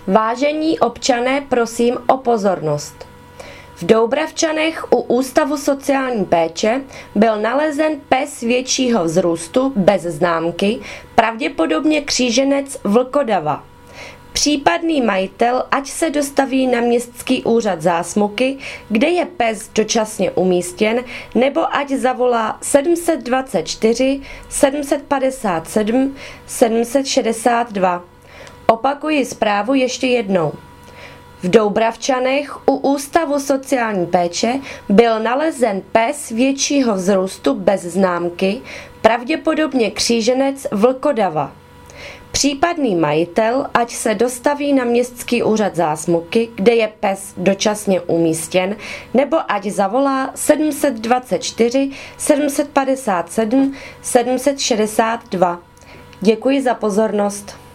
Vážení občané, prosím o pozornost. V Doubravčanech u Ústavu sociální péče byl nalezen pes většího vzrůstu bez známky, pravděpodobně kříženec vlkodava. Případný majitel ať se dostaví na Městský úřad Zásmuky, kde je pes dočasně umístěn, nebo ať zavolá 724 757 762. Opakuji zprávu ještě jednou. V Doubravčanech u Ústavu sociální péče byl nalezen pes většího vzrůstu bez známky, pravděpodobně kříženec vlkodava. Případný majitel ať se dostaví na Městský úřad Zásmuky, kde je pes dočasně umístěn, nebo ať zavolá 724 757 762. Děkuji za pozornost.